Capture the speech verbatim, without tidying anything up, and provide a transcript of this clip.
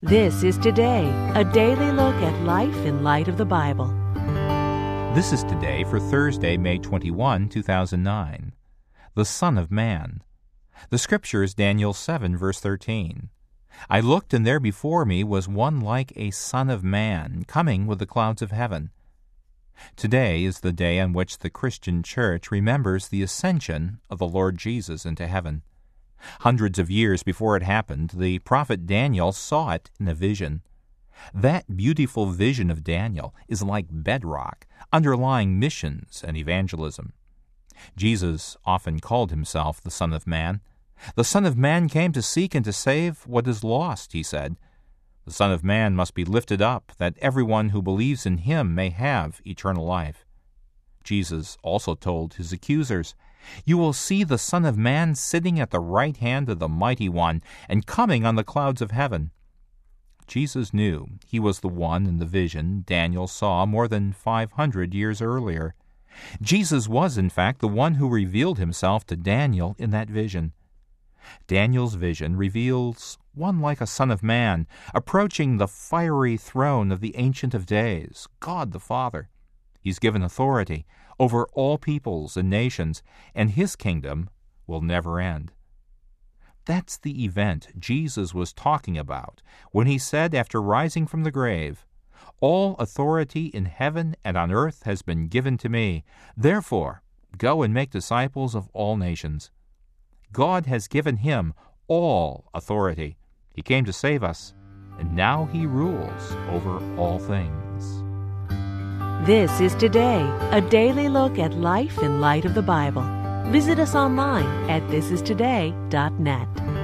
This is Today, a daily look at life in light of the Bible. This is Today for Thursday, May twenty-first, two thousand nine. The Son of Man. The Scripture is Daniel seven, verse thirteen. I looked, and there before me was one like a Son of Man, coming with the clouds of heaven. Today is the day on which the Christian Church remembers the ascension of the Lord Jesus into heaven. Hundreds of years before it happened, the prophet Daniel saw it in a vision. That beautiful vision of Daniel is like bedrock, underlying missions and evangelism. Jesus often called himself the Son of Man. The Son of Man came to seek and to save what is lost, he said. The Son of Man must be lifted up, that everyone who believes in him may have eternal life. Jesus also told his accusers, "You will see the Son of Man sitting at the right hand of the Mighty One and coming on the clouds of heaven." Jesus knew he was the one in the vision Daniel saw more than five hundred years earlier. Jesus was, in fact, the one who revealed himself to Daniel in that vision. Daniel's vision reveals one like a Son of Man, approaching the fiery throne of the Ancient of Days, God the Father. He's given authority over all peoples and nations, and his kingdom will never end. That's the event Jesus was talking about when he said, after rising from the grave, "All authority in heaven and on earth has been given to me. Therefore, go and make disciples of all nations." God has given him all authority. He came to save us, and now he rules over all things. This is Today, a daily look at life in light of the Bible. Visit us online at this is today dot net.